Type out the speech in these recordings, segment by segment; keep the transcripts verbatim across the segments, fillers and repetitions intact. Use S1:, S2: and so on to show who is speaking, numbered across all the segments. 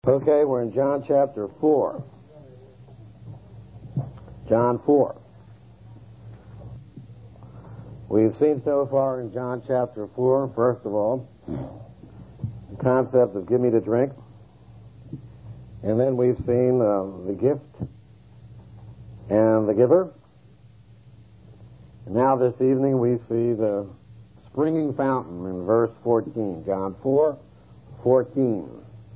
S1: Okay, we're in John chapter four. John four. We've seen so far in John chapter four, first of all, the concept of give me to drink. And then we've seen uh, the gift and the giver. And now this evening we see the springing fountain in verse fourteen. John four, fourteen.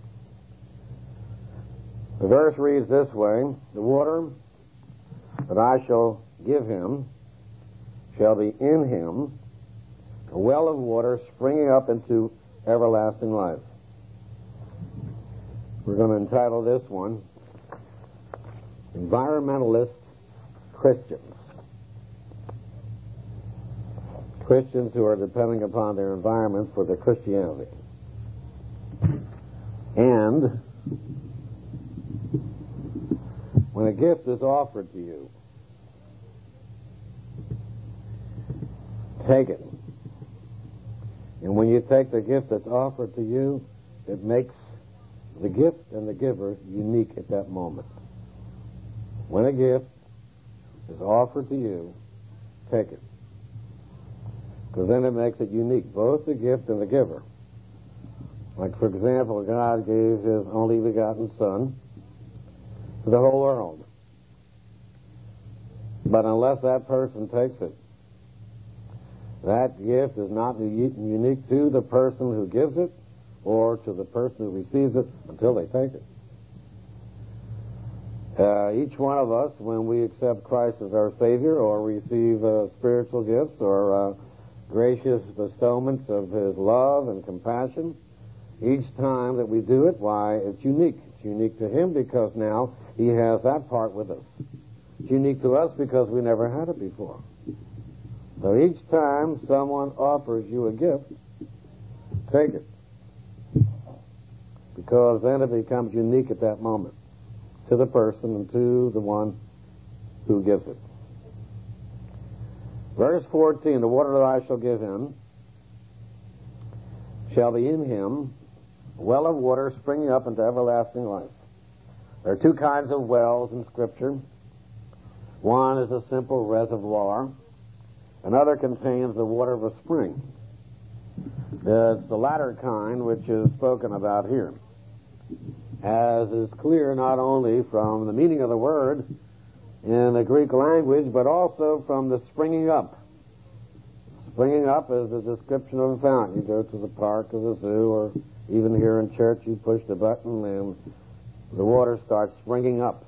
S1: The verse reads this way: the water that I shall give him shall be in him, a well of water springing up into everlasting life. We're going to entitle this one, Environmentalist Christians. Christians who are depending upon their environment for their Christianity. And when a gift is offered to you, take it. And when you take the gift that's offered to you, it makes the gift and the giver unique at that moment. When a gift is offered to you, take it. Because then it makes it unique, both the gift and the giver. Like, for example, God gave his only begotten Son to the whole world. But unless that person takes it, that gift is not unique to the person who gives it or to the person who receives it until they take it. Uh, each one of us, when we accept Christ as our Savior or receive uh, spiritual gifts or uh, gracious bestowments of his love and compassion, each time that we do it, why, it's unique. It's unique to him because now he has that part with us. It's unique to us because we never had it before. So each time someone offers you a gift, take it. Because then it becomes unique at that moment to the person and to the one who gives it. Verse fourteen, the water that I shall give him shall be in him, a well of water springing up into everlasting life. There are two kinds of wells in Scripture. One is a simple reservoir. Another contains the water of a spring. It's the latter kind which is spoken about here, as is clear not only from the meaning of the word in the Greek language, but also from the springing up. Springing up is a description of a fountain. You go to the park or the zoo, or even here in church, you push the button and the water starts springing up.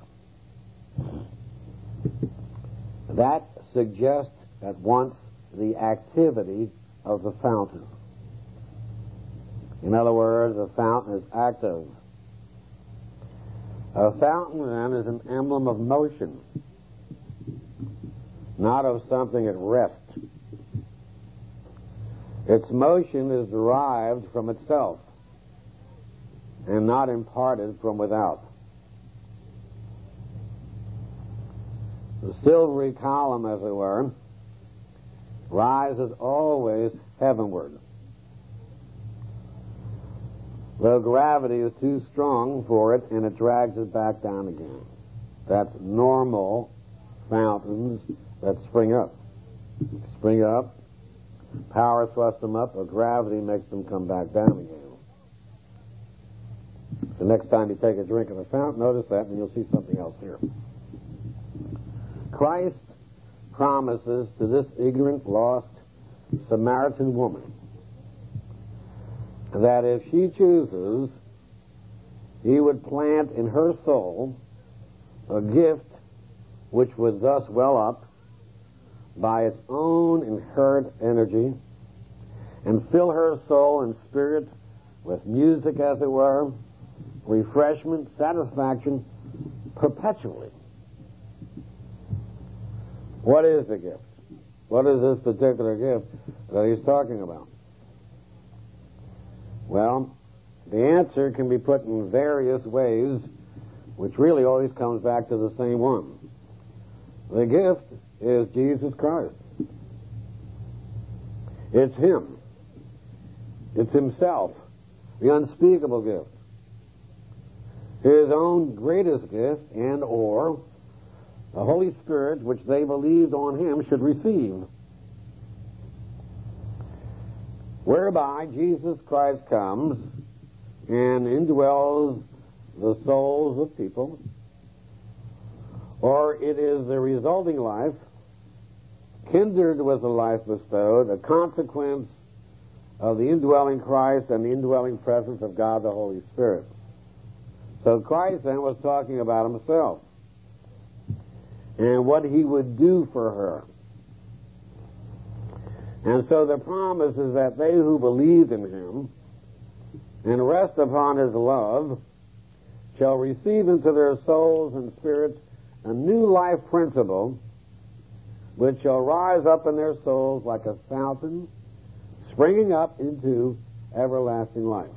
S1: That suggests at once the activity of the fountain. In other words, the fountain is active. A fountain, then, is an emblem of motion, not of something at rest. Its motion is derived from itself and not imparted from without. The silvery column, as it were, rises always heavenward. Though gravity is too strong for it, and it drags it back down again. That's normal fountains that spring up. Spring up, power thrusts them up, or gravity makes them come back down again. The next time you take a drink of a fountain, notice that, and you'll see something else here. Christ promises to this ignorant, lost Samaritan woman that if she chooses, he would plant in her soul a gift which would thus well up by its own inherent energy and fill her soul and spirit with music, as it were, refreshment, satisfaction, perpetually. What is the gift? What is this particular gift that he's talking about? Well, the answer can be put in various ways, which really always comes back to the same one. The gift is Jesus Christ. It's him. It's himself, the unspeakable gift. his own greatest gift, and or the Holy Spirit, which they believed on him, should receive, whereby Jesus Christ comes and indwells the souls of people, or it is the resulting life, kindred with the life bestowed, a consequence of the indwelling Christ and the indwelling presence of God the Holy Spirit. So Christ then was talking about himself and what he would do for her. And so the promise is that they who believe in him and rest upon his love shall receive into their souls and spirits a new life principle which shall rise up in their souls like a fountain springing up into everlasting life.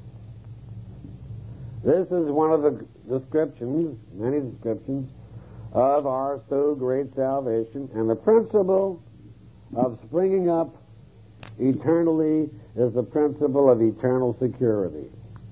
S1: This is one of the descriptions, many descriptions, of our so great salvation, and the principle of springing up eternally is the principle of eternal security.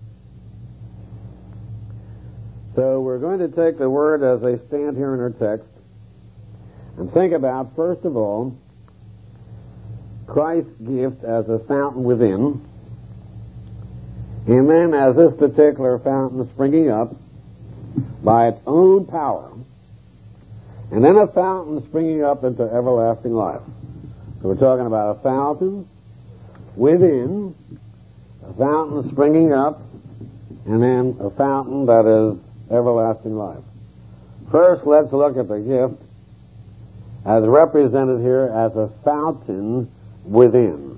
S1: So we're going to take the word as they stand here in our text and think about, first of all, Christ's gift as a fountain within, and then as this particular fountain springing up by its own power, and then a fountain springing up into everlasting life. So we're talking about a fountain within, a fountain springing up, and then a fountain that is everlasting life. First, let's look at the gift as represented here as a fountain within.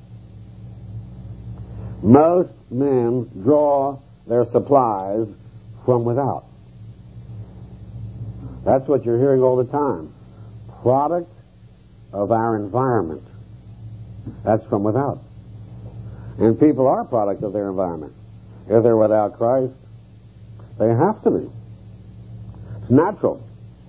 S1: Most men draw their supplies from without. That's what you're hearing all the time. Product of our environment. That's from without. And people are product of their environment. If they're without Christ, they have to be. It's natural.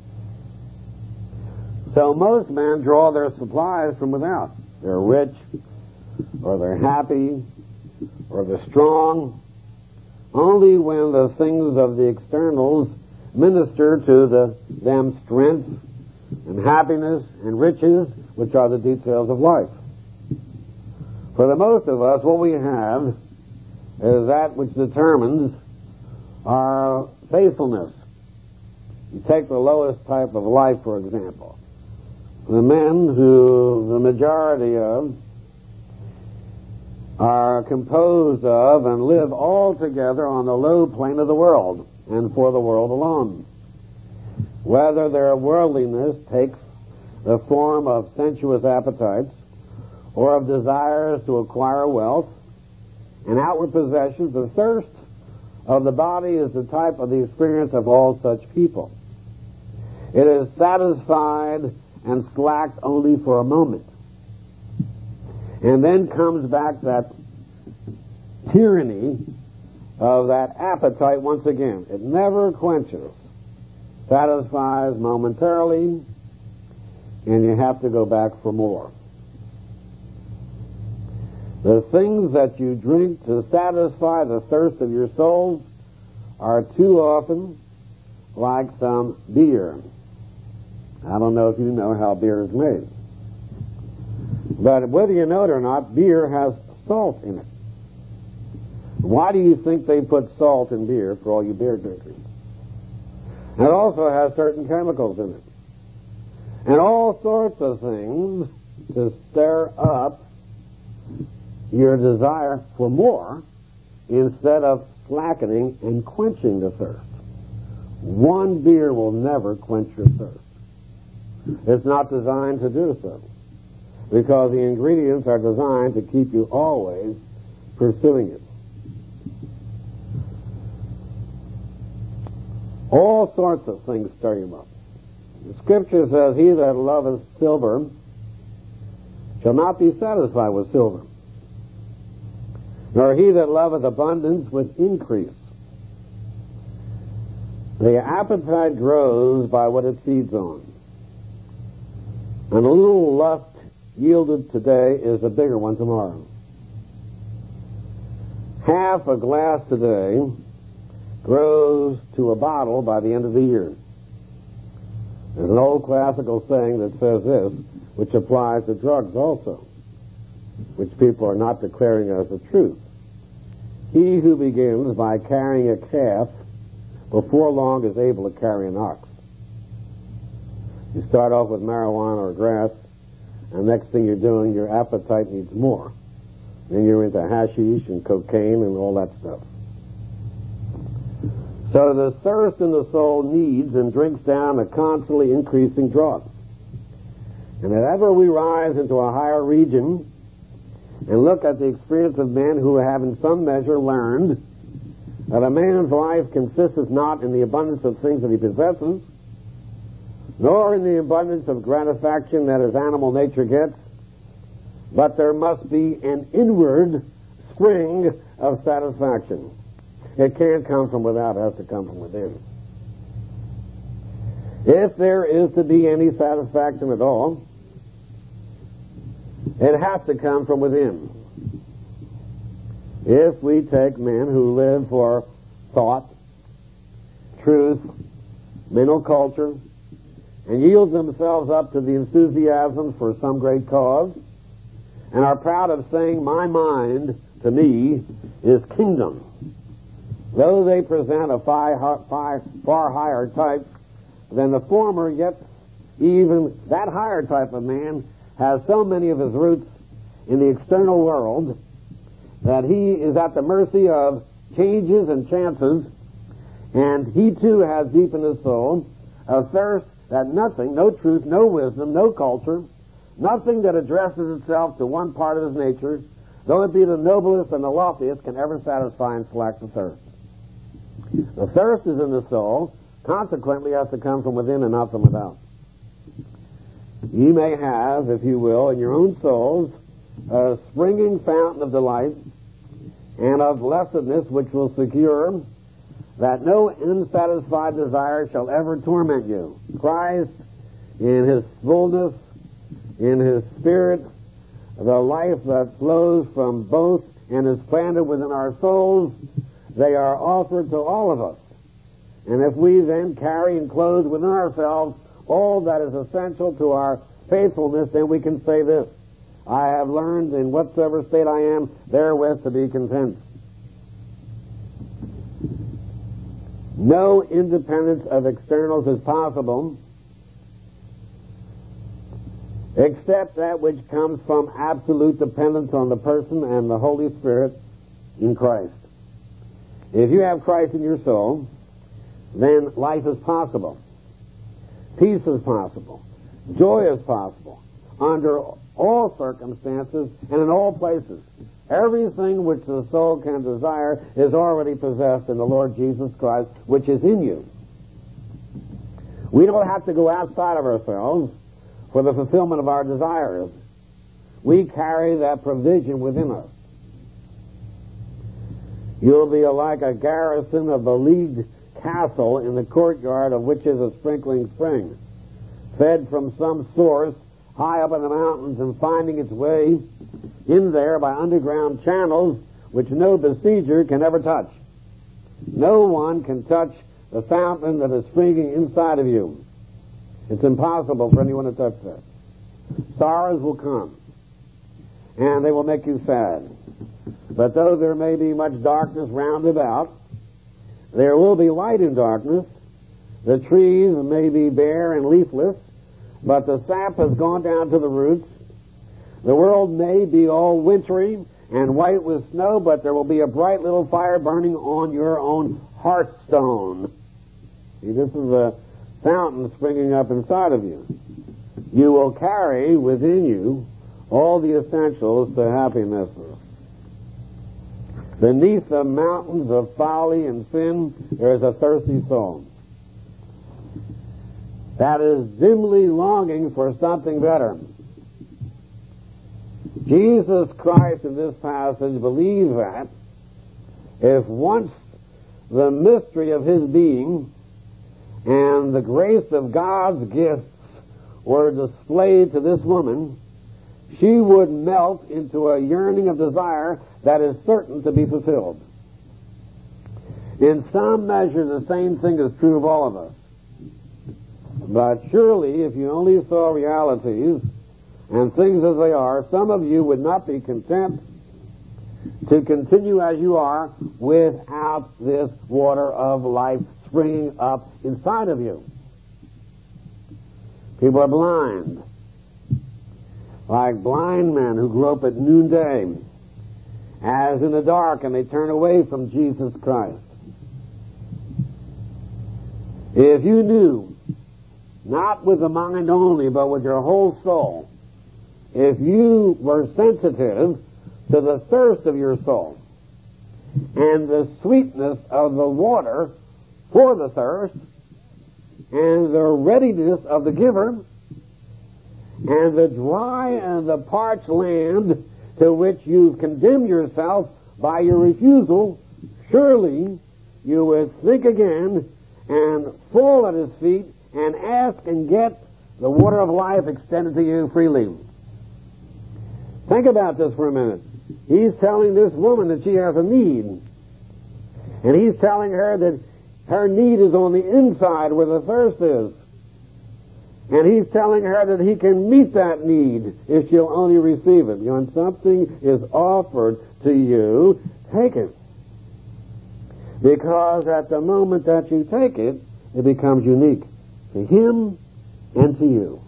S1: So most men draw their supplies from without. They're rich, or they're happy, or they're strong, only when the things of the externals minister to the, them strength and happiness and riches, which are the details of life. For the most of us, what we have is that which determines our faithfulness. You take the lowest type of life, for example. The men who the majority of are composed of and live all together on the low plane of the world and for the world alone. Whether their worldliness takes the form of sensuous appetites or of desires to acquire wealth and outward possessions, the thirst of the body is the type of the experience of all such people. It is satisfied and slacked only for a moment. And then comes back that tyranny of that appetite once again. It never quenches. Satisfies momentarily, and you have to go back for more. The things that you drink to satisfy the thirst of your souls are too often like some beer. I don't know if you know how beer is made. But whether you know it or not, beer has salt in it. Why do you think they put salt in beer for all you beer drinkers? It also has certain chemicals in it. And all sorts of things to stir up your desire for more instead of slackening and quenching the thirst. One beer will never quench your thirst. It's not designed to do so, because the ingredients are designed to keep you always pursuing it. All sorts of things stir him up. The Scripture says, "He that loveth silver shall not be satisfied with silver, nor he that loveth abundance with increase." The appetite grows by what it feeds on. And a little lust yielded today is a bigger one tomorrow. Half a glass today grows to a bottle by the end of the year. There's an old classical saying that says this, which applies to drugs also, which people are not declaring as the truth. He who begins by carrying a calf before long is able to carry an ox. You start off with marijuana or grass, and next thing you're doing, your appetite needs more. Then you're into hashish and cocaine and all that stuff. So the thirst in the soul needs and drinks down a constantly increasing draught. And if ever we rise into a higher region and look at the experience of men who have in some measure learned that a man's life consists not in the abundance of things that he possesses, nor in the abundance of gratification that his animal nature gets, but there must be an inward spring of satisfaction. It can't come from without, it has to come from within. If there is to be any satisfaction at all, it has to come from within. If we take men who live for thought, truth, mental culture, and yield themselves up to the enthusiasm for some great cause, and are proud of saying, my mind, to me, is kingdom, though they present a far, far, far higher type than the former, yet even that higher type of man has so many of his roots in the external world that he is at the mercy of changes and chances, and he too has deep in his soul a thirst that nothing, no truth, no wisdom, no culture, nothing that addresses itself to one part of his nature, though it be the noblest and the loftiest, can ever satisfy and slack the thirst. The thirst is in the soul, consequently has to come from within and not from without. You may have, if you will, in your own souls, a springing fountain of delight and of blessedness which will secure that no unsatisfied desire shall ever torment you. Christ, in his fullness, in his spirit, the life that flows from both and is planted within our souls, they are offered to all of us. And if we then carry and clothe within ourselves all that is essential to our faithfulness, then we can say this: I have learned in whatsoever state I am, therewith to be content. No independence of externals is possible except that which comes from absolute dependence on the person and the Holy Spirit in Christ. If you have Christ in your soul, then life is possible. Peace is possible. Joy is possible under all circumstances and in all places. Everything which the soul can desire is already possessed in the Lord Jesus Christ, which is in you. We don't have to go outside of ourselves for the fulfillment of our desires. We carry that provision within us. You'll be like a garrison of the leagued castle in the courtyard of which is a sprinkling spring, fed from some source high up in the mountains and finding its way in there by underground channels which no besieger can ever touch. No one can touch the fountain that is springing inside of you. It's impossible for anyone to touch that. Sorrows will come, and they will make you sad. But though there may be much darkness round about, there will be light in darkness. The trees may be bare and leafless, but the sap has gone down to the roots. The world may be all wintry and white with snow, but there will be a bright little fire burning on your own hearthstone. See, this is a fountain springing up inside of you. You will carry within you all the essentials to happiness. Beneath the mountains of folly and sin, there is a thirsty soul that is dimly longing for something better. Jesus Christ in this passage believed that if once the mystery of his being and the grace of God's gifts were displayed to this woman, she would melt into a yearning of desire that is certain to be fulfilled. In some measure, the same thing is true of all of us. But surely, if you only saw realities and things as they are, some of you would not be content to continue as you are without this water of life springing up inside of you. People are blind, like blind men who grope at noonday, as in the dark, and they turn away from Jesus Christ. If you knew, not with the mind only, but with your whole soul, if you were sensitive to the thirst of your soul and the sweetness of the water for the thirst and the readiness of the giver and the dry and the parched land to which you've condemned yourself by your refusal, surely you would think again and fall at his feet and ask and get the water of life extended to you freely. Think about this for a minute. He's telling this woman that she has a need. And he's telling her that her need is on the inside where the thirst is. And he's telling her that he can meet that need if she'll only receive it. When something is offered to you, take it. Because at the moment that you take it, it becomes unique to him and to you.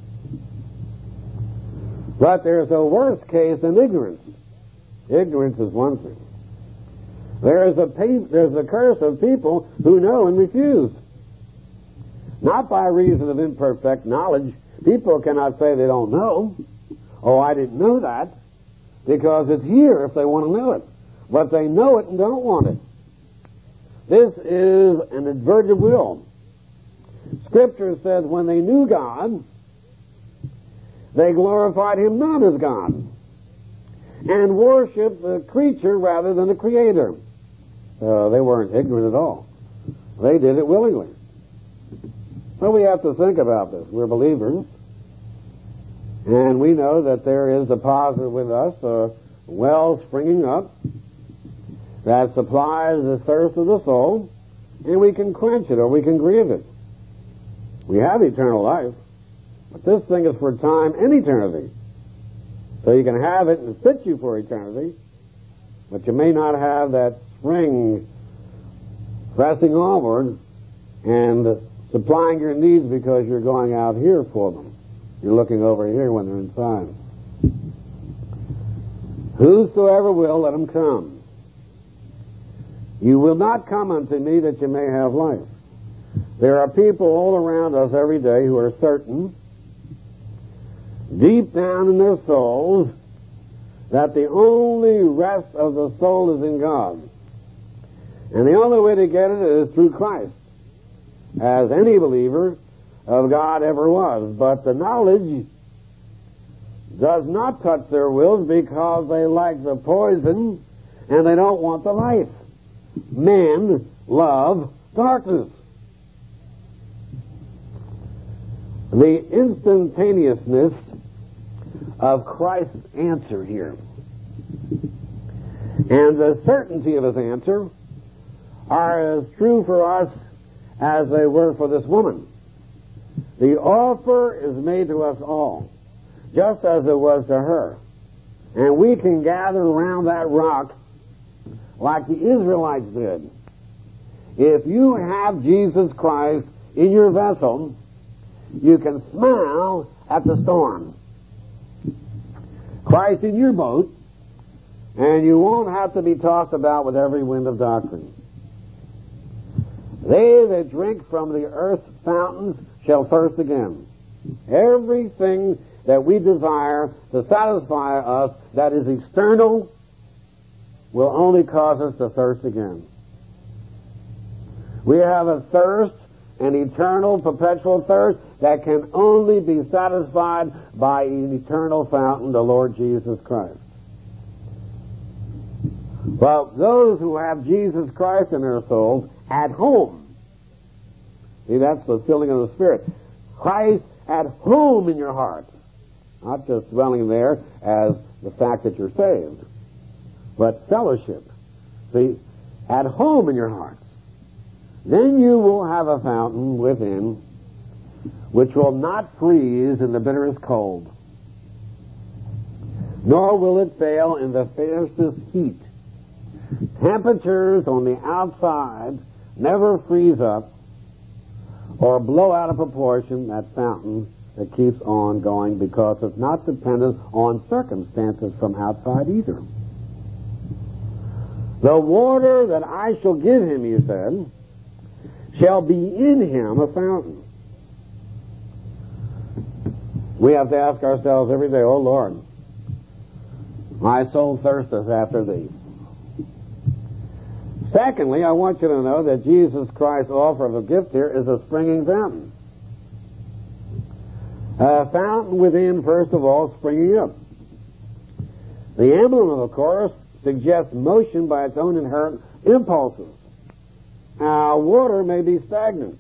S1: But there's a worse case than ignorance. Ignorance is one thing. There's a, there's a curse of people who know and refuse. Not by reason of imperfect knowledge. People cannot say they don't know. Oh, I didn't know that. Because it's here if they want to know it. But they know it and don't want it. This is an adverted will. Scripture says when they knew God, they glorified him not as God and worshiped the creature rather than the Creator. Uh, they weren't ignorant at all. They did it willingly. So we have to think about this. We're believers, and we know that there is deposited with us a well springing up that supplies the thirst of the soul, and we can quench it or we can grieve it. We have eternal life, but this thing is for time and eternity. So you can have it and it fits you for eternity, but you may not have that spring pressing onward and supplying your needs because you're going out here for them. You're looking over here when they're inside. Whosoever will, let him come. You will not come unto me that you may have life. There are people all around us every day who are certain, deep down in their souls, that the only rest of the soul is in God. And the only way to get it is through Christ, as any believer of God ever was. But the knowledge does not touch their wills because they like the poison and they don't want the life. Men love darkness. The instantaneousness of Christ's answer here and the certainty of his answer are as true for us as they were for this woman. The offer is made to us all, just as it was to her. And we can gather around that rock like the Israelites did. If you have Jesus Christ in your vessel, you can smile at the storm. Christ in your boat, and you won't have to be tossed about with every wind of doctrine. They that drink from the earth's fountains shall thirst again. Everything that we desire to satisfy us that is external will only cause us to thirst again. We have a thirst, an eternal, perpetual thirst that can only be satisfied by an eternal fountain, the Lord Jesus Christ. But those who have Jesus Christ in their souls at home, see, that's the filling of the Spirit. Christ at home in your heart. Not just dwelling there as the fact that you're saved, but fellowship. See, at home in your hearts. Then you will have a fountain within which will not freeze in the bitterest cold, nor will it fail in the fiercest heat. Temperatures on the outside never freeze up or blow out of proportion that fountain that keeps on going, because it's not dependent on circumstances from outside either. The water that I shall give him, he said, shall be in him a fountain. We have to ask ourselves every day, oh Lord, my soul thirsteth after thee. Secondly, I want you to know that Jesus Christ's offer of a gift here is a springing fountain. A fountain within, first of all, springing up. The emblem, of course, suggests motion by its own inherent impulses. Now, water may be stagnant,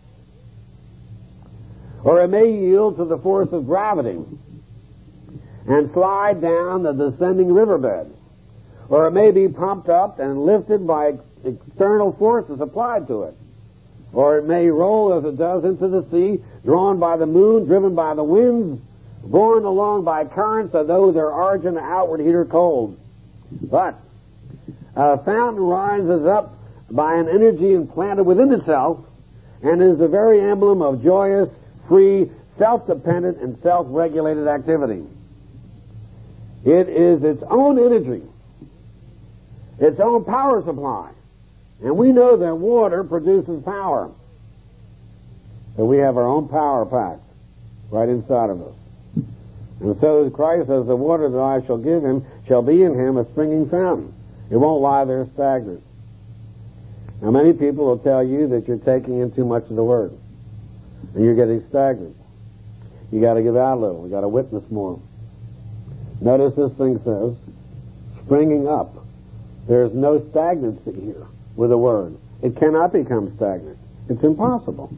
S1: or it may yield to the force of gravity and slide down the descending riverbed, or it may be pumped up and lifted by external forces applied to it, or it may roll as it does into the sea, drawn by the moon, driven by the winds, borne along by currents, although their origin outward heat or cold. But a fountain rises up by an energy implanted within itself and is the very emblem of joyous, free, self-dependent, and self-regulated activity. It is its own energy, its own power supply. And we know that water produces power. So we have our own power pack right inside of us. And so Christ says, the water that I shall give him shall be in him a springing fountain. It won't lie there stagnant. Now, many people will tell you that you're taking in too much of the Word, and you're getting stagnant. You got to give out a little. You got to witness more. Notice this thing says, springing up. There's no stagnancy here with the Word. It cannot become stagnant. It's impossible.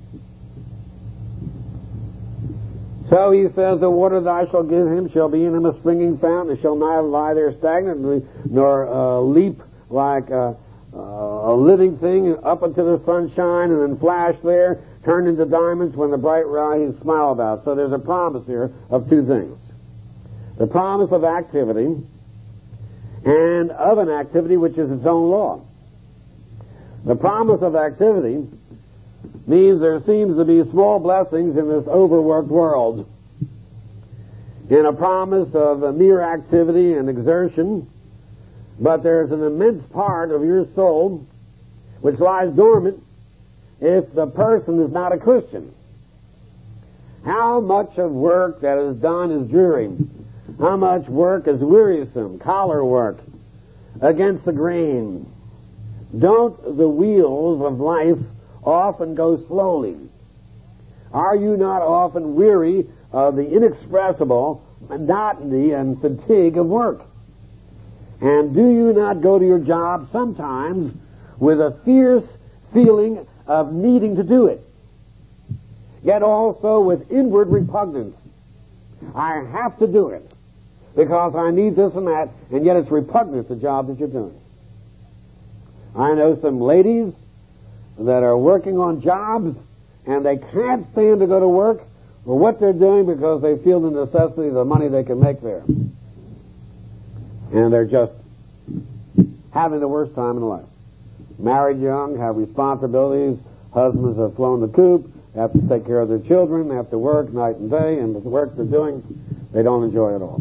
S1: So he says, the water that I shall give him shall be in him a springing fountain. It shall not lie there stagnant, nor uh, leap like a, uh, a living thing up into the sunshine and then flash there, turn into diamonds when the bright rays smile about. So there's a promise here of two things. The promise of activity and of an activity which is its own law. The promise of activity means there seems to be small blessings in this overworked world. In a promise of a mere activity and exertion, but there's an immense part of your soul which lies dormant if the person is not a Christian. How much of work that is done is dreary? How much work is wearisome, collar work, against the grain? Don't the wheels of life often go slowly? Are you not often weary of the inexpressible monotony and fatigue of work? And do you not go to your job sometimes with a fierce feeling of needing to do it, yet also with inward repugnance? I have to do it because I need this and that, and yet it's repugnant, the job that you're doing. I know some ladies that are working on jobs, and they can't stand to go to work for what they're doing because they feel the necessity of the money they can make there. And they're just having the worst time in life. Married young, have responsibilities, husbands have flown the coop, have to take care of their children, they have to work night and day, and the work they're doing, they don't enjoy it all.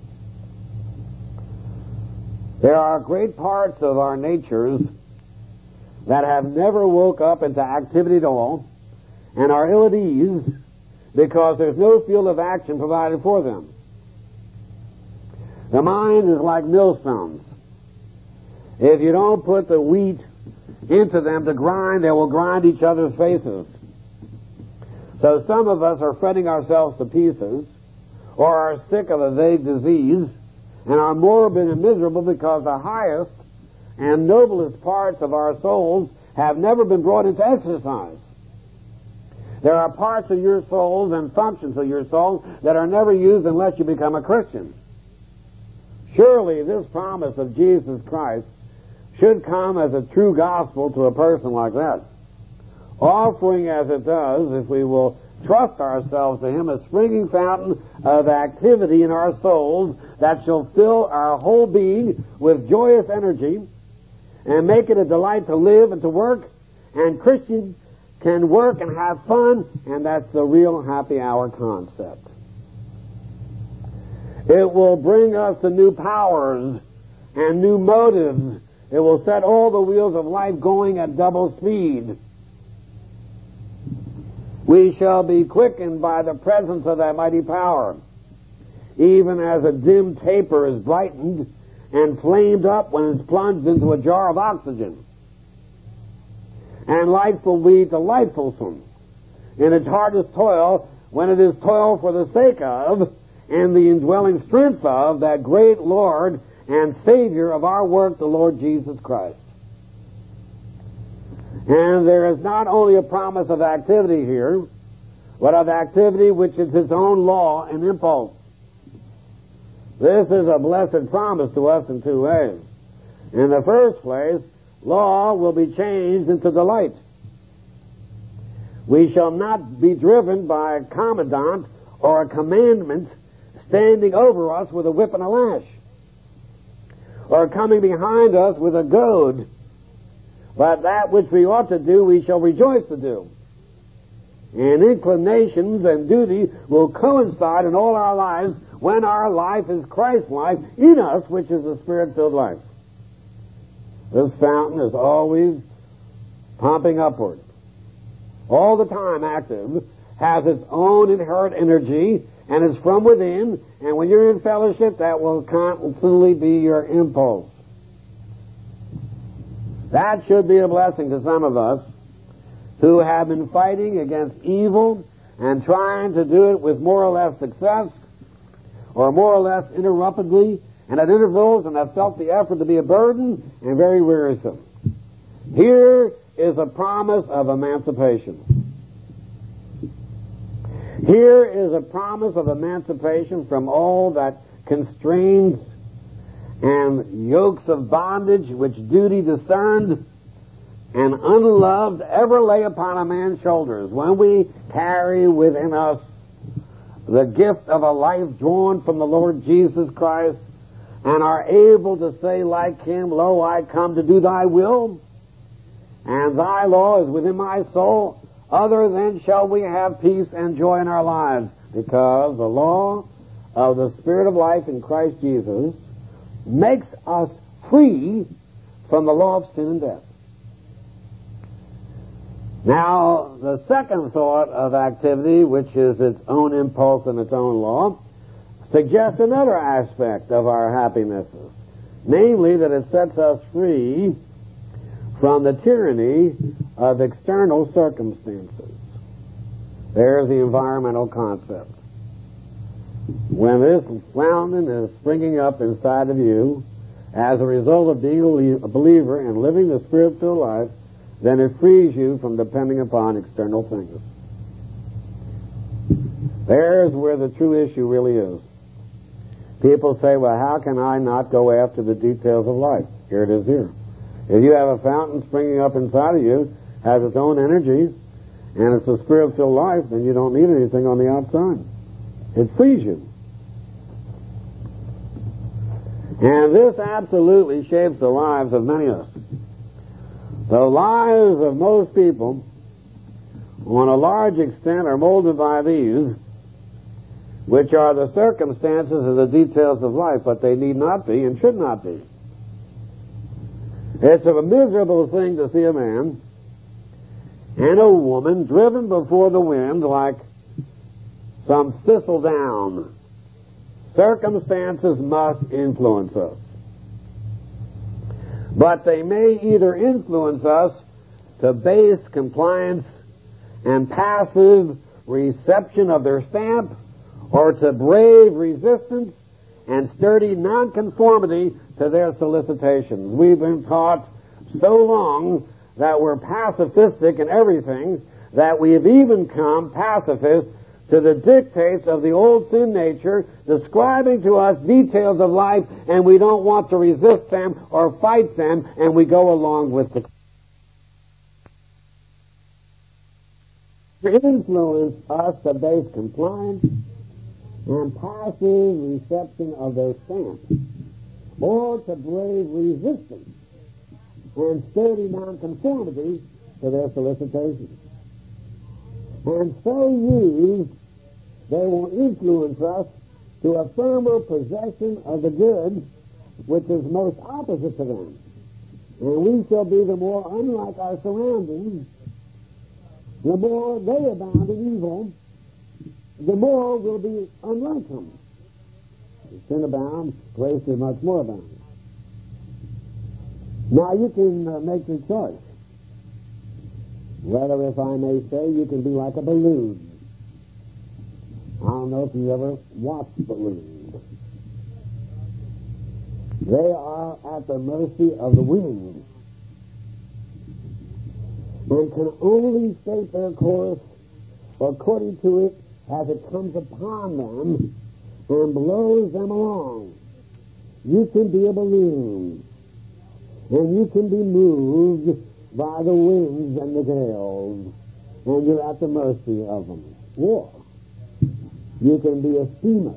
S1: There are great parts of our natures that have never woke up into activity at all and are ill at ease because there's no field of action provided for them. The mind is like millstones. If you don't put the wheat into them to grind, they will grind each other's faces. So some of us are fretting ourselves to pieces, or are sick of a vague disease, and are morbid and miserable because the highest and noblest parts of our souls have never been brought into exercise. There are parts of your souls and functions of your soul that are never used unless you become a Christian. Surely this promise of Jesus Christ should come as a true gospel to a person like that. offering as it does, if we will trust ourselves to Him, a springing fountain of activity in our souls that shall fill our whole being with joyous energy and make it a delight to live and to work. And Christians can work and have fun, and that's the real happy hour concept. It will bring us to new powers and new motives. It will set all the wheels of life going at double speed. We shall be quickened by the presence of that mighty power, even as a dim taper is brightened and flamed up when it's plunged into a jar of oxygen. And life will be delightfulsome in its hardest toil when it is toil for the sake of and the indwelling strength of that great Lord and Savior of our work, the Lord Jesus Christ. And there is not only a promise of activity here, but of activity which is its own law and impulse. This is a blessed promise to us in two ways. In the first place, law will be changed into delight. We shall not be driven by a commandant or a commandment standing over us with a whip and a lash, or coming behind us with a goad. But that which we ought to do, we shall rejoice to do. And inclinations and duty will coincide in all our lives when our life is Christ's life in us, which is a Spirit-filled life. This fountain is always pumping upward, all the time active, has its own inherent energy, and is from within, and when you're in fellowship, that will constantly be your impulse. That should be a blessing to some of us who have been fighting against evil and trying to do it with more or less success, or more or less interruptedly, and at intervals, and have felt the effort to be a burden and very wearisome. Here is a promise of emancipation. Here is a promise of emancipation from all that constraints and yokes of bondage which duty discerned and unloved ever lay upon a man's shoulders. When we carry within us the gift of a life drawn from the Lord Jesus Christ and are able to say like Him, "Lo, I come to do thy will, and thy law is within my soul," other than shall we have peace and joy in our lives, because the law of the Spirit of life in Christ Jesus makes us free from the law of sin and death. Now, the second thought of activity, which is its own impulse and its own law, suggests another aspect of our happinesses, namely that it sets us free from the tyranny of external circumstances. There's the environmental concept. When this fountain is springing up inside of you as a result of being a believer and living the Spirit-filled life, then it frees you from depending upon external things. There's where the true issue really is. People say, "Well, how can I not go after the details of life?" Here it is here. If you have a fountain springing up inside of you, has its own energy, and it's a Spirit-filled life, then you don't need anything on the outside. It frees you. And this absolutely shapes the lives of many of us. The lives of most people, on a large extent, are molded by these, which are the circumstances and the details of life, but they need not be and should not be. It's a miserable thing to see a man and a woman driven before the wind like some thistle down. Circumstances must influence us. But they may either influence us to base compliance and passive reception of their stamp, or to brave resistance and sturdy nonconformity to their solicitations. We've been taught so long that we're pacifistic in everything that we have even come pacifists to the dictates of the old sin nature, describing to us details of life, and we don't want to resist them or fight them, and we go along with the influence us to base compliance and passive reception of their stance, or to brave resistance and sturdy nonconformity to their solicitations. And so used, they will influence us to a firmer possession of the good which is most opposite to them. And we shall be the more unlike our surroundings, the more they abound in evil, the more we'll be unlike them. If sin abounds, grace is much more abound. Now you can uh, make your choice. Whether, if I may say, you can be like a balloon. I don't know if you ever watched balloons. They are at the mercy of the wind and can only shape their course according to it as it comes upon them and blows them along. You can be a balloon, and you can be moved by the winds and the gales, and you're at the mercy of them. Or you can be a steamer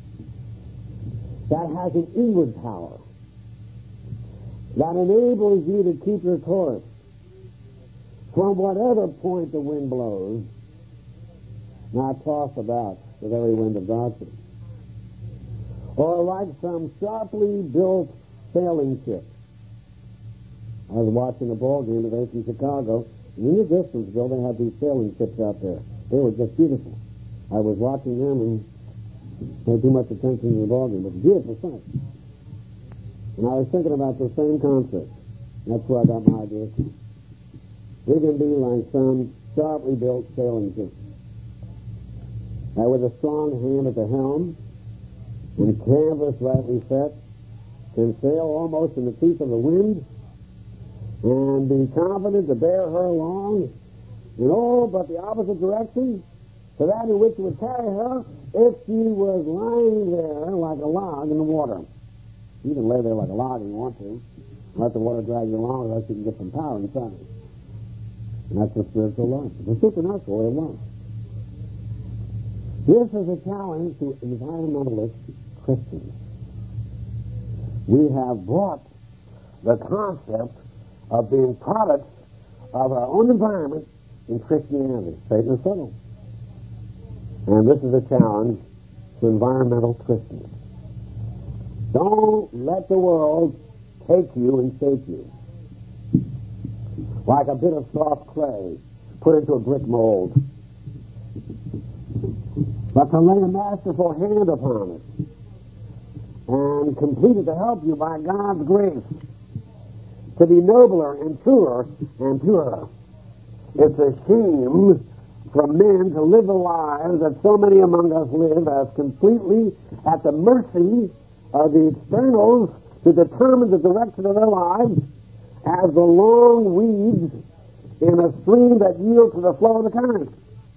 S1: that has an inward power that enables you to keep your course from whatever point the wind blows, not tossed about the very wind of doctrine. Or like some sharply built sailing ship. I was watching a ball game today from Chicago, and in the distance, Bill, they had these sailing ships out there. They were just beautiful. I was watching them and paid too much attention to the ball game. It was a beautiful sight. And I was thinking about the same concept. That's where I got my idea from. We can be like some sharply built sailing ship. Now, with a strong hand at the helm and canvas rightly set, can sail almost in the teeth of the wind and be confident to bear her along in all but the opposite direction to that in which it would carry her if she was lying there like a log in the water. You can lay there like a log if you want to, and let the water drag you along, or else you can get some power inside. And that's the spiritual life. It's a supernatural way of life. This is a challenge to environmentalist Christians. We have brought the concept of being products of our own environment in Christianity. Satan is subtle. And this is a challenge to environmental Christians. Don't let the world take you and shape you. Like a bit of soft clay put into a brick mold. But to lay a masterful hand upon it and complete it to help you by God's grace to be nobler and truer and purer. It's a shame for men to live the lives that so many among us live as completely at the mercy of the externals to determine the direction of their lives as the long weeds in a stream that yield to the flow of the current.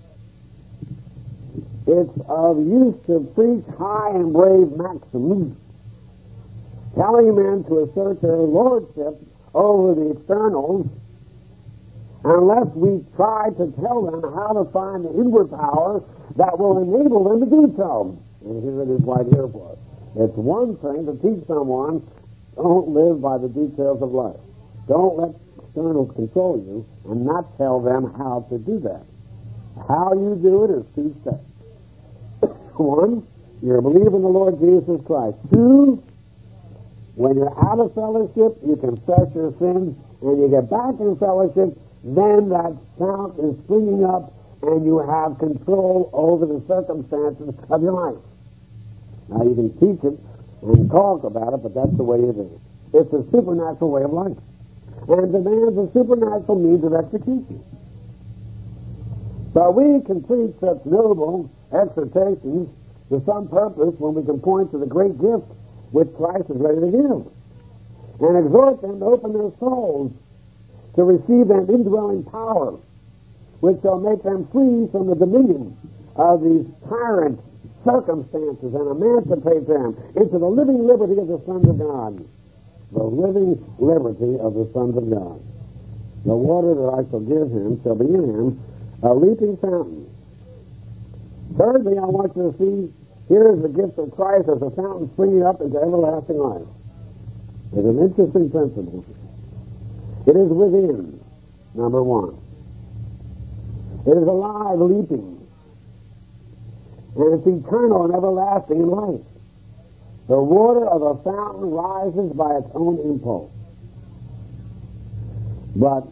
S1: It's of use to preach high and brave maxims, telling men to assert their lordship over the externals, unless we try to tell them how to find the inward power that will enable them to do so. And here it is right here for us. It's one thing to teach someone, don't live by the details of life. Don't let externals control you and not tell them how to do that. How you do it is two steps. One, you're a believer in the Lord Jesus Christ. Two, when you're out of fellowship, you confess your sins, and you get back in fellowship, then that fount is springing up, and you have control over the circumstances of your life. Now, you can teach it and talk about it, but that's the way it is. It's a supernatural way of life, and demands a supernatural means of execution. But we can preach such noble exhortations to some purpose when we can point to the great gift which Christ is ready to give, and exhort them to open their souls to receive that indwelling power which shall make them free from the dominion of these tyrant circumstances and emancipate them into the living liberty of the sons of God. The living liberty of the sons of God. The water that I shall give him shall be in him, A leaping fountain. Thirdly, I want you to see, here is the gift of Christ as a fountain springing up into everlasting life. It's an interesting principle. It is within, number one. It is alive, leaping. And it's eternal and everlasting in life. The water of a fountain rises by its own impulse. But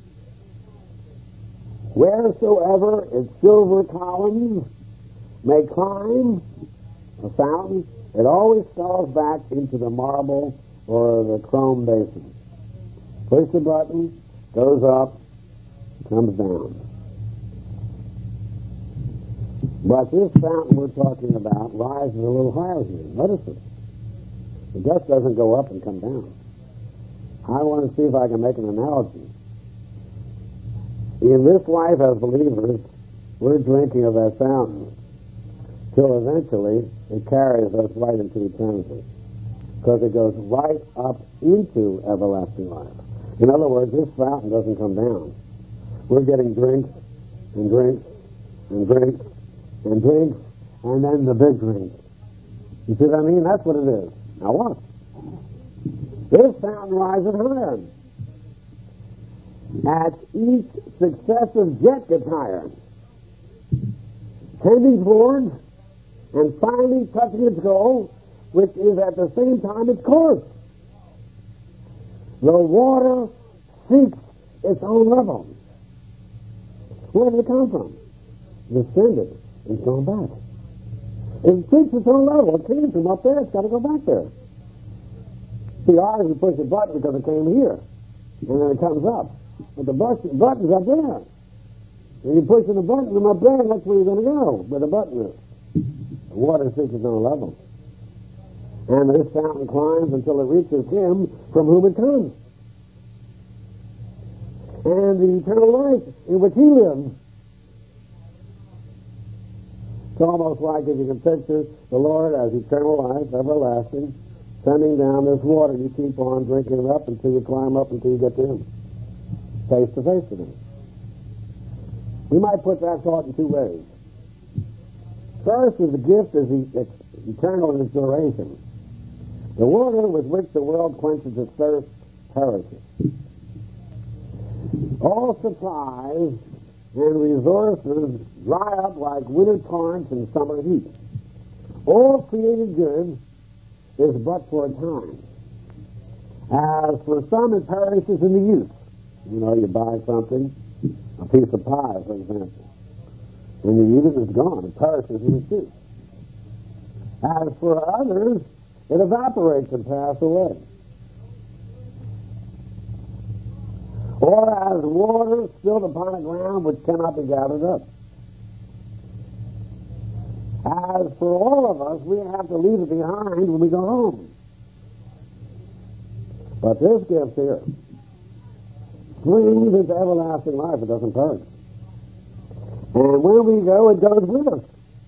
S1: wheresoever its silver columns may climb a fountain, it always falls back into the marble or the chrome basin. Push the button, goes up, comes down. But this fountain we're talking about rises a little higher here. Notice it. It just doesn't go up and come down. I want to see if I can make an analogy. In this life as believers, we're drinking of that fountain till eventually it carries us right into eternity, because it goes right up into everlasting life. In other words, this fountain doesn't come down. We're getting drinks and drinks and drinks and drinks and then the big drink. You see what I mean? That's what it is. Now watch. This fountain rises higher. As each successive jet gets higher, tending towards and finally touching its goal, which is at the same time its course. The water seeks its own level. Where did it come from? It descended and gone back. It seeks its own level. It came from up there. It's got to go back there. See, ours, we push the button because it came here, and then it comes up. But the button, button's up there. And you're pushing the button from up there, and that's where you're going to go, where the button is. The water seeks its own level. And this fountain climbs until it reaches him from whom it comes. And the eternal life in which he lives. It's almost like, if you can picture the Lord as eternal life, everlasting, sending down this water. You keep on drinking it up until you climb up until you get to him. Face to face with him. We might put that thought in two ways. First is the gift is the, it's eternal in its duration. The water with which the world quenches its thirst perishes. All supplies and resources dry up like winter torrents in summer heat. All created goods is but for a time. As for some, it perishes in the use. You know, you buy something, a piece of pie, for example. When you eat it, it's gone. It perishes in its use. As for others, it evaporates and passes away. Or as water spilled upon a ground which cannot be gathered up. As for all of us, we have to leave it behind when we go home. But this gift here springs into everlasting life. It doesn't perish. And when we go, it goes with us.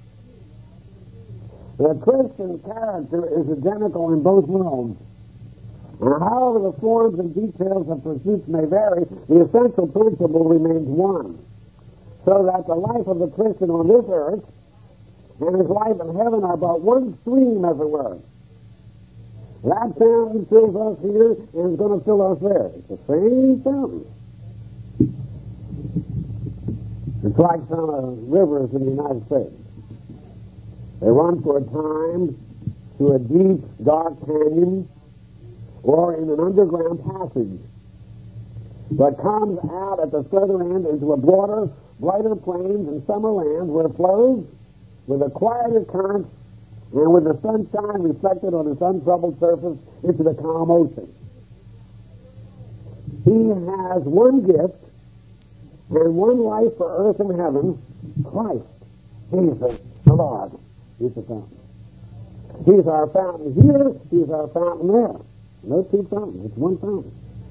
S1: The Christian character is identical in both worlds. And however the forms and details of pursuits may vary, the essential principle remains one. So that the life of the Christian on this earth and his life in heaven are but one stream, as it were. That fountain fills us here and is going to fill us there. It's the same fountain. It's like some uh, rivers in the United States. They run for a time through a deep, dark canyon or in an underground passage, but comes out at the further end into a broader, brighter plains and summer lands where it flows with a quieter current and with the sunshine reflected on its untroubled surface into the calm ocean. He has one gift and one life for earth and heaven, Christ. He's the, the Lord. He's the fountain. He's our fountain here. He's our fountain there. No two fountains. It's one fountain.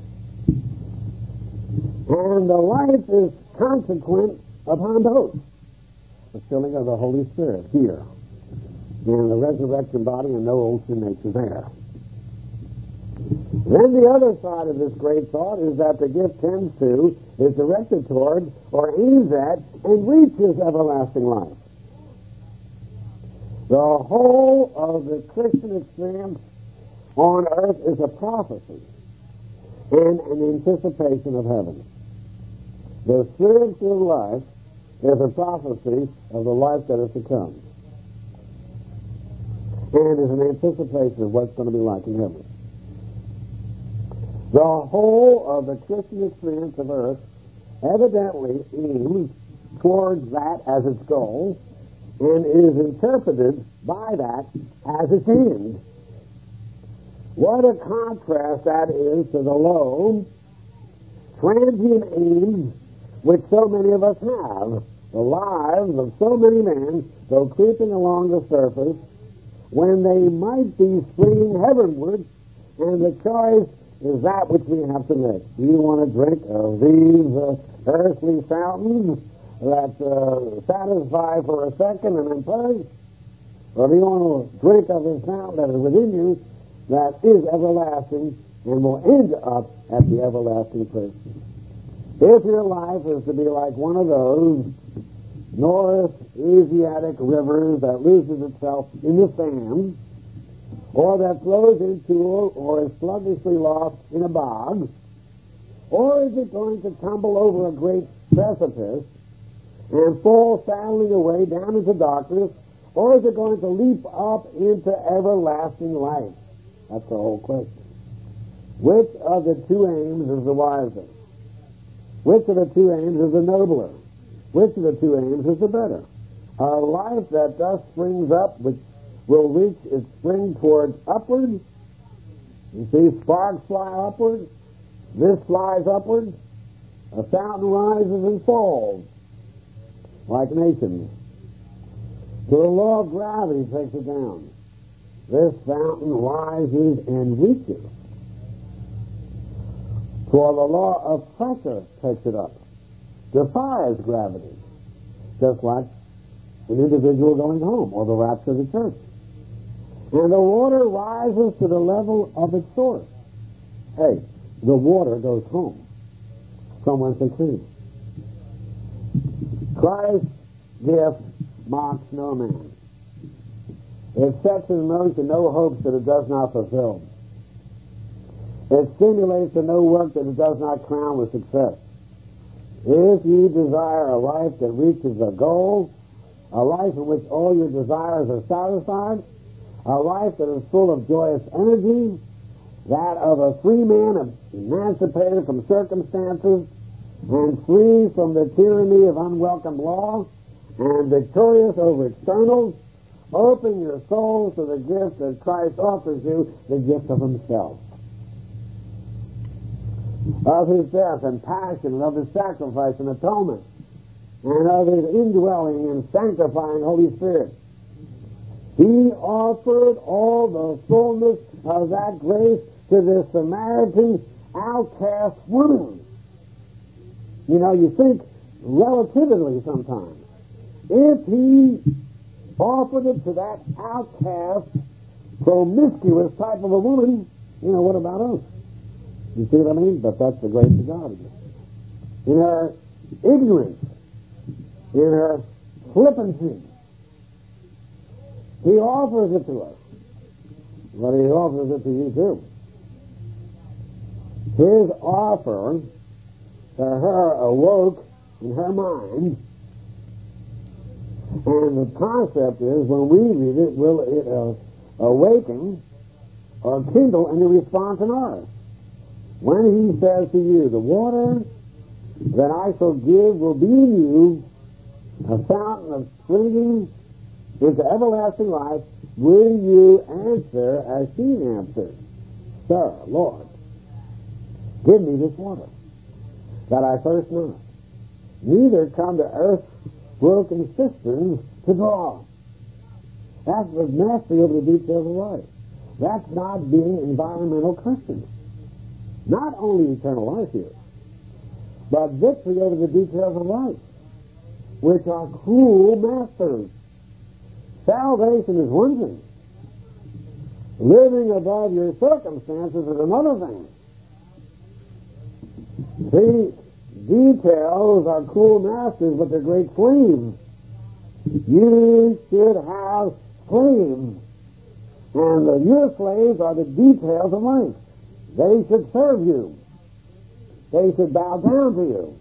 S1: And the life is consequent upon both. The filling of the Holy Spirit here, and the resurrection body and no old sin nature there. Then the other side of this great thought is that the gift tends to
S2: is directed toward or aims at and reaches everlasting life. The whole of the Christian experience on earth is a prophecy and an anticipation of heaven. The spiritual life is a prophecy of the life that is to come, and is an anticipation of what's going to be like in heaven. The whole of the Christian experience of earth evidently aims towards that as its goal, and is interpreted by that as its end. What a contrast that is to the low, transient aims which so many of us have. The lives of so many men go creeping along the surface when they might be springing heavenward, and the choice is that which we have to make. Do you want to drink of these uh, earthly fountains that uh, satisfy for a second and then perish? Or do you want to drink of this fountain that is within you that is everlasting and will end up at the everlasting person? If your life is to be like one of those North Asiatic rivers that loses itself in the sand, or that flows into or is sluggishly lost in a bog, or is it going to tumble over a great precipice and fall sadly away down into darkness, or is it going to leap up into everlasting life? That's the whole question. Which of the two aims is the wiser? Which of the two aims is the nobler? Which of the two aims is the better? A life that thus springs up, which will reach its spring towards upward. You see, sparks fly upward. This flies upward. A fountain rises and falls like nations. So the law of gravity takes it down. This fountain rises and reaches. For the law of pressure takes it up, defies gravity, just like an individual going home or the rapture of the church. And the water rises to the level of its source. Hey, the water goes home from whence it came. Christ's gift mocks no man. It sets in motion no hopes that it does not fulfill. It stimulates to no work that it does not crown with success. If you desire a life that reaches a goal, a life in which all your desires are satisfied, a life that is full of joyous energy, that of a free man, emancipated from circumstances, and free from the tyranny of unwelcome law, and victorious over externals, open your souls to the gift that Christ offers you, the gift of himself, of his death and passion, and of his sacrifice and atonement, and of his indwelling and sanctifying Holy Spirit. He offered all the fullness of that grace to this Samaritan outcast woman. You know, you think relatively sometimes. If he offered it to that outcast, promiscuous type of a woman, you know, what about us? You see what I mean? But that's the grace of God again. In her ignorance, in her flippancy, he offers it to us. But he offers it to you too. His offer to her awoke in her mind, and the concept is, when we read it, will it uh, awaken or kindle any response in ours? When he says to you, the water that I shall give will be in you a fountain of springing into everlasting life, will you answer as she answered? Sir, Lord, give me this water, that I thirst not, neither come to earth's broken cisterns to draw. That's the mastery over the details of life. That's not being environmental Christians. Not only eternal life here, but victory over the details of life, which are cruel masters. Salvation is one thing. Living above your circumstances is another thing. See, details are cool masters, but they're great slaves. You should have slaves. And the, your slaves are the details of life. They should serve you. They should bow down to you.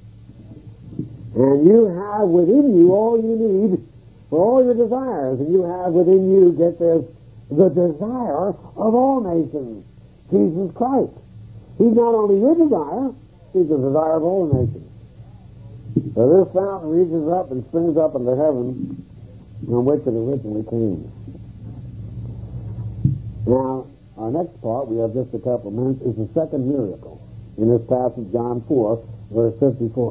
S2: And you have within you all you need for all your desires. And you have within you, get this, the desire of all nations, Jesus Christ. He's not only your desire, he's the desire of all nations. So this fountain reaches up and springs up into heaven, from which it originally came. Now, our next part, we have just a couple of minutes, is the second miracle in this passage, John four, verse fifty-four.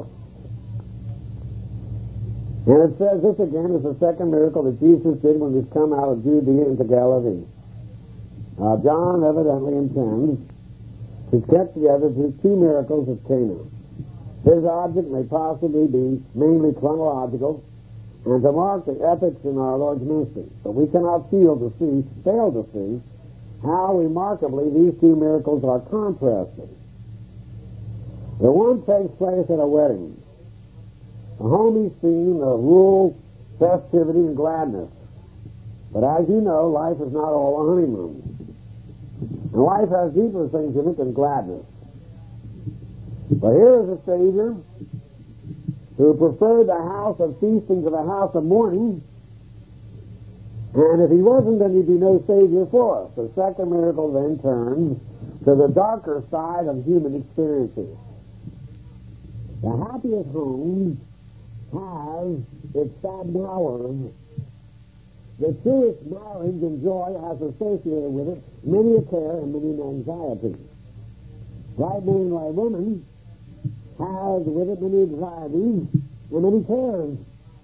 S2: And it says, this again is the second miracle that Jesus did when he's come out of Judea into Galilee. Now, John evidently intends to connect together the two miracles of Cana. His object may possibly be mainly chronological and to mark the epochs in our Lord's ministry. But we cannot fail to see, fail to see how remarkably these two miracles are contrasted. The one takes place at a wedding, a homey scene of rural festivity and gladness. But as you know, life is not all a honeymoon. And life has deeper things in it than gladness. But here is a Savior who preferred the house of feasting to the house of mourning. And if he wasn't, then he'd be no Savior for us. The second miracle then turns to the darker side of human experiences. The happiest home has its saddened hours. The truest marriage and joy has associated with it many a care and many an anxiety. Right man and right woman has with it many anxieties and many cares.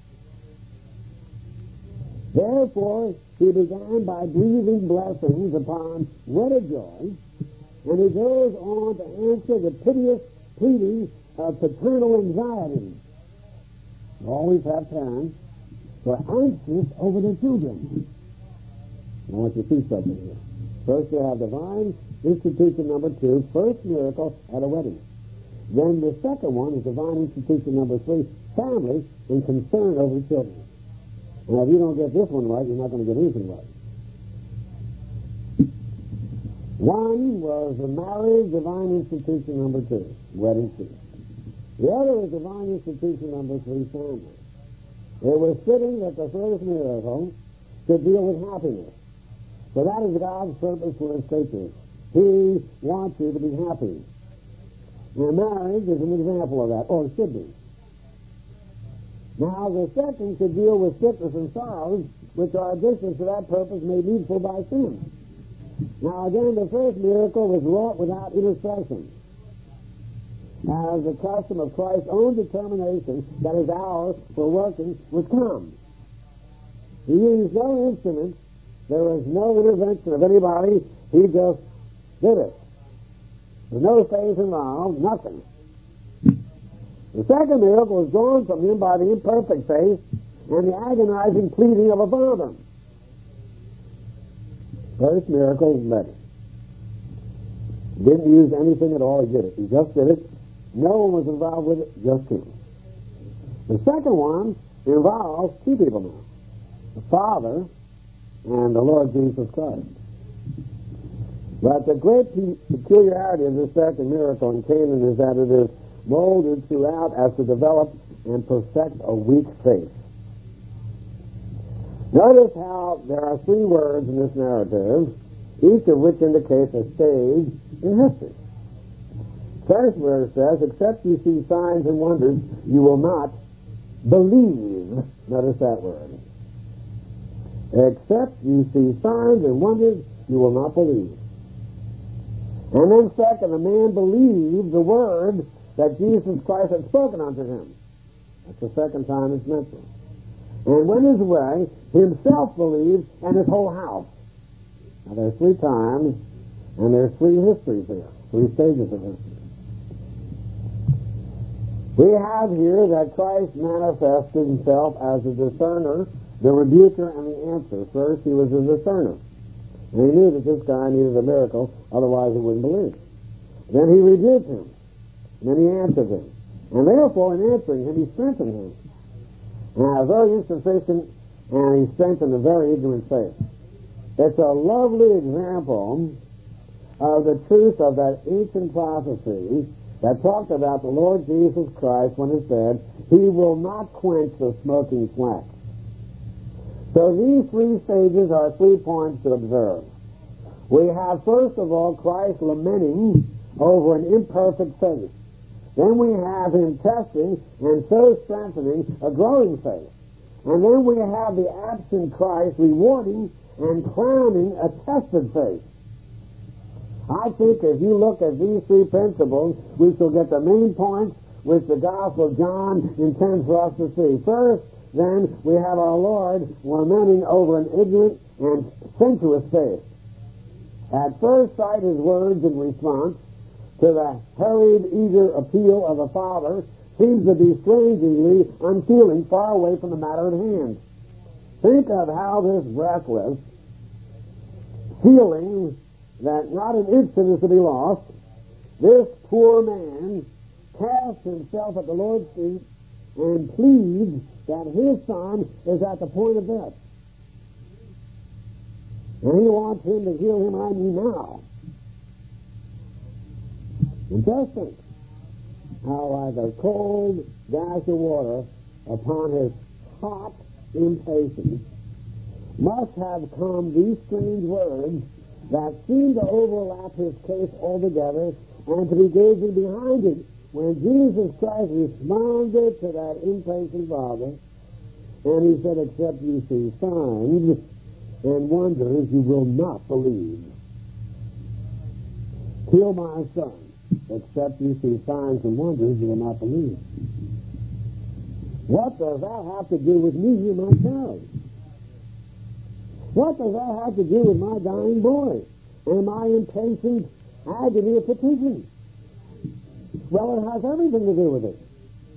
S2: Therefore, he began by breathing blessings upon wedded joy, and he goes on to answer the piteous pleading of paternal anxiety. You always have parents who are anxious over their children. I want you to see something here. First, you have divine institution number two, first miracle at a wedding. Then the second one is divine institution number three, family and concern over children. Now, if you don't get this one right, you're not going to get anything right. One was the marriage, divine institution number two, wedding feast. The other is divine institution number three, family. It was fitting that the first miracle should deal with happiness. For that is God's purpose for his creatures. He wants you to be happy. Now, marriage is an example of that, or should be. Now, the second should deal with sickness and sorrows, which are additions to that purpose made needful by sin. Now, again, the first miracle was wrought without intercession, as the custom of Christ's own determination that his hour for working was come. He used no instruments. There was no intervention of anybody. He just did it. There's no faith involved, nothing. The second miracle was drawn from him by the imperfect faith and the agonizing pleading of a father. First miracle was met. Didn't use anything at all, he did it. He just did it. No one was involved with it, just him. The second one involves two people now. The Father and the Lord Jesus Christ. But the great peculiarity of this second miracle in Canaan is that it is molded throughout as to develop and perfect a weak faith. Notice how there are three words in this narrative, each of which indicates a stage in history. First word says, except you see signs and wonders, you will not believe. Notice that word. Except you see signs and wonders, you will not believe. And then second, the man believed the word that Jesus Christ had spoken unto him. That's the second time it's mentioned. And went his way, himself believed, and his whole house. Now there's three times, and there's three histories here, three stages of history. We have here that Christ manifested himself as a discerner, the rebuker, and the answer. First, he was a discerner. And he knew that this guy needed a miracle, otherwise he wouldn't believe. Then he rebuked him. And then he answered him. And therefore, in answering him, he strengthened him. And a very insufficient, and he strengthened a very ignorant faith. It's a lovely example of the truth of that ancient prophecy that talked about the Lord Jesus Christ when it said, He will not quench the smoking flax. So these three stages are three points to observe. We have, first of all, Christ lamenting over an imperfect faith. Then we have Him testing and so strengthening a growing faith. And then we have the absent Christ rewarding and crowning a tested faith. I think if you look at these three principles, we shall get the main points which the Gospel of John intends for us to see. First, then, we have our Lord lamenting over an ignorant and sensuous faith. At first sight, His words in response to the hurried, eager appeal of the Father seems to be strangely unfeeling, far away from the matter at hand. Think of how this breathless feeling that not an instant is to be lost, this poor man casts himself at the Lord's feet and pleads that his son is at the point of death. And he wants him to heal him, I mean now. And just think how like a cold dash of water upon his hot impatience must have come these strange words that seem to overlap his case altogether and to be gazing behind it when Jesus Christ responded to that impatient father, and he said, except you see signs and wonders, you will not believe. Kill my son. Except you see signs and wonders, you will not believe. What does that have to do with me and my child? What does that have to do with my dying boy and my impatient agony of petition? Well, it has everything to do with it.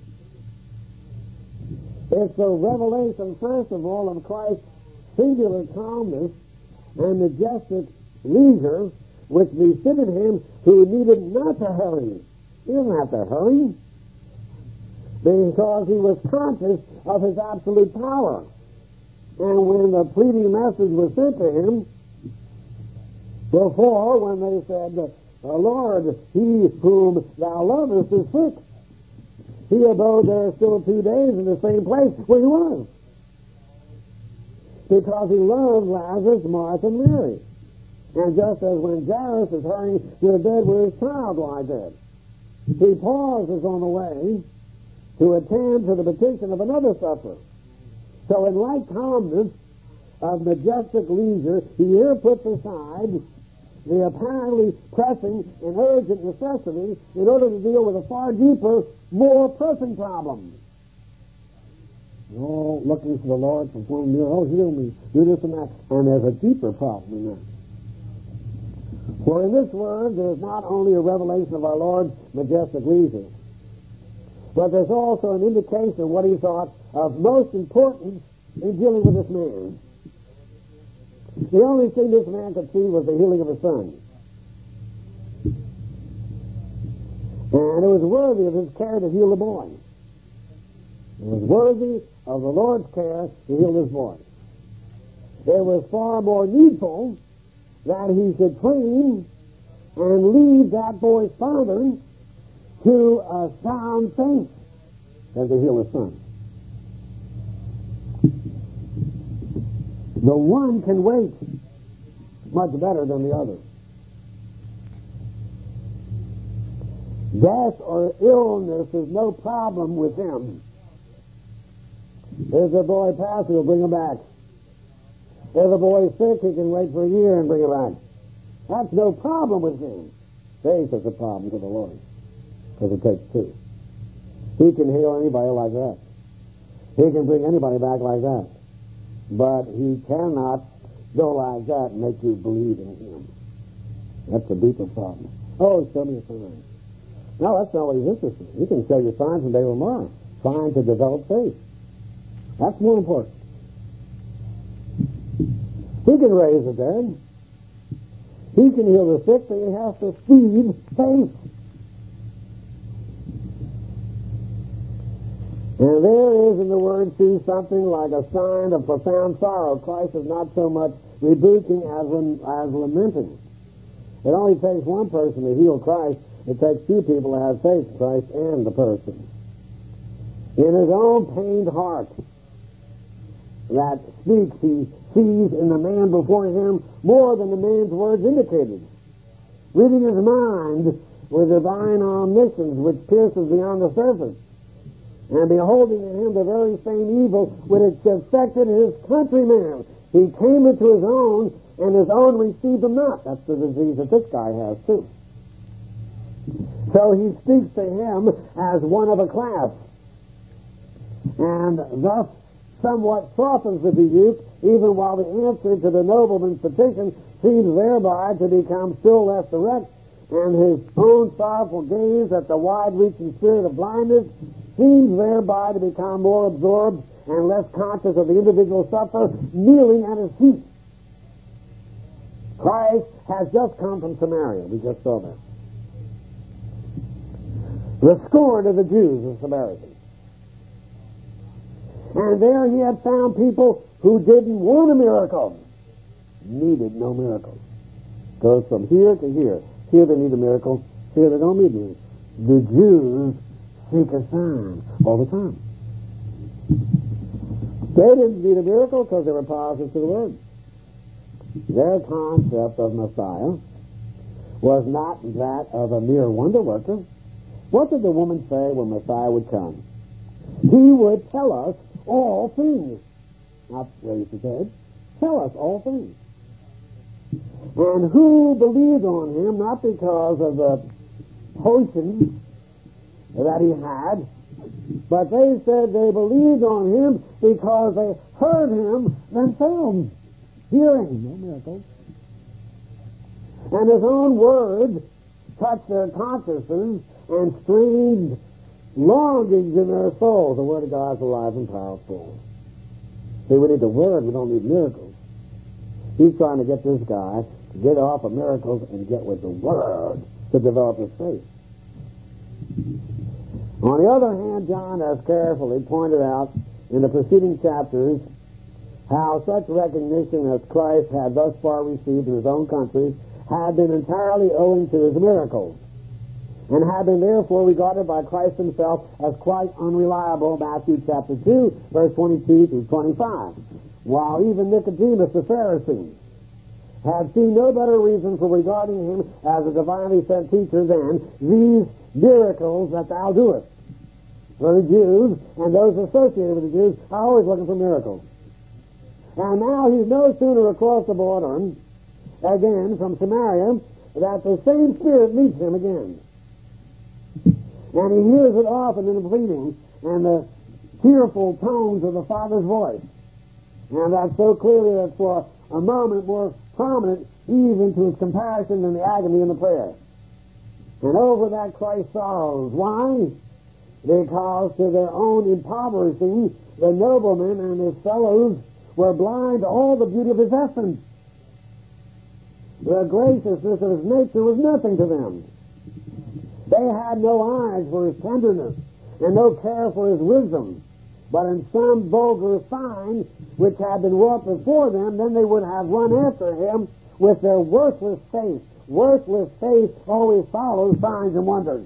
S2: It's the revelation, first of all, of Christ's singular calmness and majestic leisure which befitted him who needed not to hurry. He didn't have to hurry because he was conscious of his absolute power. And when the pleading message was sent to him, before, when they said, Lord, he whom thou lovest is sick, he abode there still two days in the same place where he was. Because he loved Lazarus, Martha, and Mary. And just as when Jairus is hurrying to the bed where his child lies dead, he pauses on the way to attend to the petition of another sufferer. So in like calmness of majestic leisure, he here puts aside the apparently pressing and urgent necessity in order to deal with a far deeper, more pressing problem. Oh, looking for the Lord from one near, oh, heal me, do this and that. And there's a deeper problem in that. For in this word, there's not only a revelation of our Lord's majestic leisure, but there's also an indication of what he thought of most importance in dealing with this man. The only thing this man could see was the healing of his son. And it was worthy of his care to heal the boy. It was worthy of the Lord's care to heal this boy. It was far more needful that he should train and lead that boy's father to a sound faith than to heal his son. The one can wait much better than the other. Death or illness is no problem with him. If the boy passes, he'll bring him back. If the boy is sick, he can wait for a year and bring him back. That's no problem with him. Faith is a problem to the Lord, because it takes two. He can heal anybody like that. He can bring anybody back like that. But he cannot go like that and make you believe in him. That's a deeper problem. Oh, show me a sign. No, that's not what he's interested in. He can show you signs and they will more. Trying to develop faith. That's more important. He can raise the dead. He can heal the sick, but he has to feed faith. And there is in the word see something like a sign of profound sorrow. Christ is not so much rebuking as, as lamenting. It only takes one person to heal Christ. It takes two people to have faith in Christ and the person. In his own pained heart that speaks, he sees in the man before him more than the man's words indicated. Reading his mind with divine omniscience which pierces beyond the surface, and beholding in him the very same evil which affected his countrymen. He came into his own, and his own received him not. That's the disease that this guy has, too. So he speaks to him as one of a class, and thus somewhat softens the rebuke, even while the answer to the nobleman's petition seems thereby to become still less direct, and his own sorrowful gaze at the wide-reaching spirit of blindness seems thereby to become more absorbed and less conscious of the individual sufferer kneeling at his feet. Christ has just come from Samaria. We just saw that. The scorn of the Jews and Samaritans. And there he had found people who didn't want a miracle, needed no miracle. Goes from here to here. Here they need a miracle. Here they don't need it. The Jews seek a sign all the time. They didn't need a miracle because they were positive to the Word. Their concept of Messiah was not that of a mere wonder worker. What did the woman say when Messiah would come? He would tell us all things. Not raise his head. Tell us all things. And who believed on him, not because of the potions that he had, but they said they believed on him because they heard him themselves. Hearing, no miracles. And his own words touched their consciences and strange longings in their souls. The Word of God is alive and powerful. See, we need the Word, we don't need miracles. He's trying to get this guy to get off of miracles and get with the Word to develop his faith. On the other hand, John has carefully pointed out in the preceding chapters how such recognition as Christ had thus far received in his own country had been entirely owing to his miracles, and had been therefore regarded by Christ himself as quite unreliable, Matthew chapter two, verse twenty-two through twenty-five. While even Nicodemus the Pharisee had seen no better reason for regarding him as a divinely sent teacher than these miracles that thou doest. For the Jews and those associated with the Jews are always looking for miracles. And now he's no sooner across the border again from Samaria that the same Spirit meets him again. And he hears it often in the pleading and the tearful tones of the Father's voice. And that's so clearly that for a moment more prominent even to his compassion than the agony in the prayer. And over that Christ sorrows. Why? Because to their own impoverishing, the nobleman and his fellows were blind to all the beauty of his essence. The graciousness of his nature was nothing to them. They had no eyes for his tenderness and no care for his wisdom. But in some vulgar sign which had been wrought before them, then they would have run after him with their worthless faith. Worthless faith always follows signs and wonders.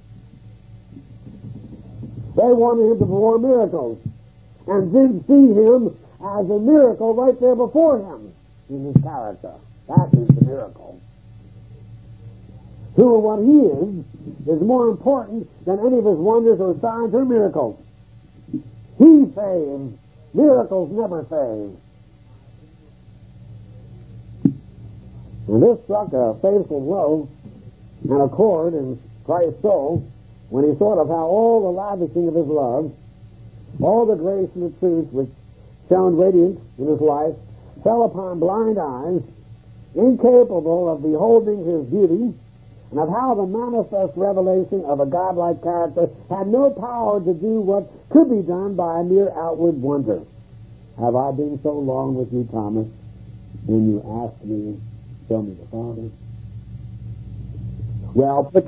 S2: They wanted him to perform miracles and didn't see him as a miracle right there before him in his character. That is the miracle. Who and what he is is more important than any of his wonders or signs or miracles. He saves. Miracles never save. And this struck a faithful blow and a chord in Christ's soul when he thought of how all the lavishing of his love, all the grace and the truth which shone radiant in his life, fell upon blind eyes, incapable of beholding his beauty, and of how the manifest revelation of a godlike character had no power to do what could be done by a mere outward wonder. Have I been so long with you, Thomas, and you asked me, show me the Father? Well,